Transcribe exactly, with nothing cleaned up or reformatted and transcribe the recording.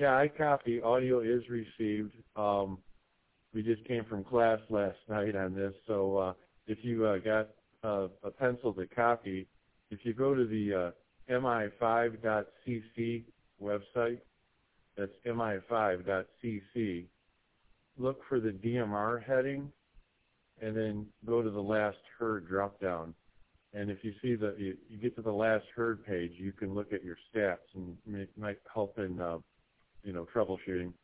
Yeah, I copy. Audio is received. Um, we just came from class last night on this, so uh, if you uh, got uh, a pencil to copy, if you go to the uh, M I five dot C C website, that's M I five dot C C, look for the D M R heading, and then go to the last heard drop-down. And if you see the, you, you get to the last heard page, you can look at your stats, and it might help in, uh, you know, troubleshooting.